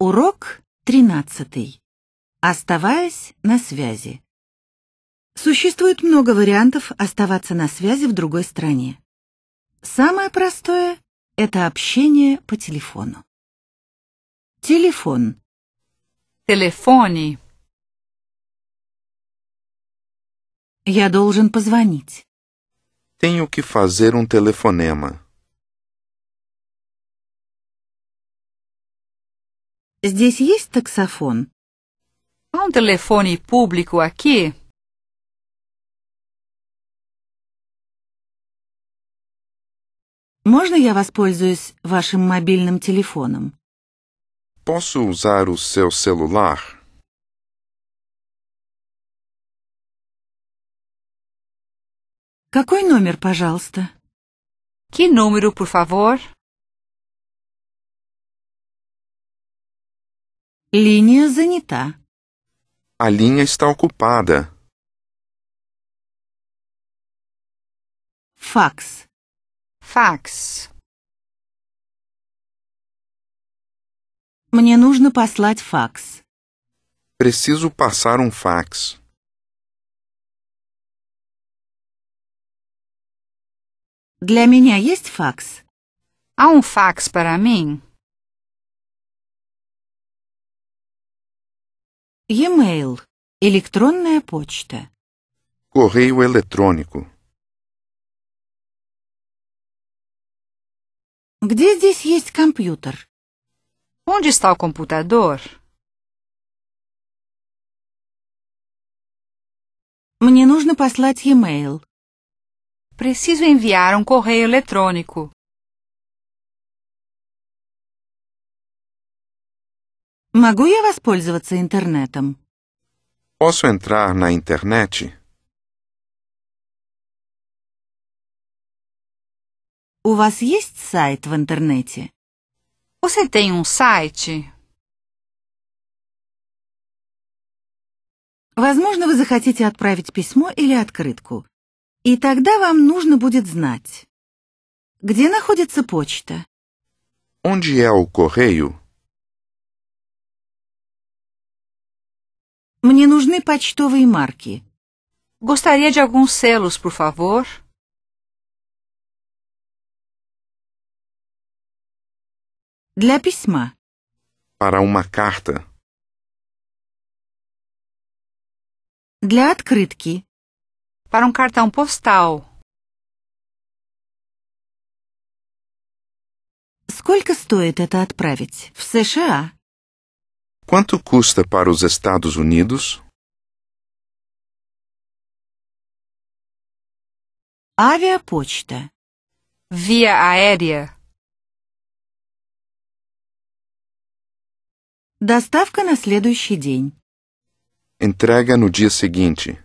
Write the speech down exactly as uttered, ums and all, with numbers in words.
Урок тринадцатый. Оставаясь на связи. Существует много вариантов оставаться на связи в другой стране. Самое простое — это общение по телефону. Телефон. Telefone. Я должен позвонить. Tenho que fazer um telefonema. Здесь есть таксофон? Há um telefone público aqui? Можно я воспользуюсь вашим мобильным телефоном? Posso usar o seu celular? Какой номер, пожалуйста? Que número, por favor? Линия занята. A linha está ocupada. Факс. Fax. Мне нужно послать факс. Preciso passar um fax. Для меня есть факс? Há um fax para mim? E-mail. Электронная почта. Correio eletrônico. Где здесь есть компьютер? Onde está o computador? Мне нужно послать e-mail. Preciso enviar um correio eletrônico. Могу я воспользоваться интернетом? Posso entrar na internet? У вас есть сайт в интернете? Você tem um site? Возможно, вы захотите отправить письмо или открытку. И тогда вам нужно будет знать, где находится почта. Onde é o correio? Мне нужны почтовые марки. Gostaria de alguns selos, por favor? Для письма. Para uma carta. Для открытки. Para um cartão postal. Сколько стоит это отправить? В США? Quanto custa para os Estados Unidos? Авиапочта. Via aérea. Доставка на следующий день. Entrega no dia seguinte.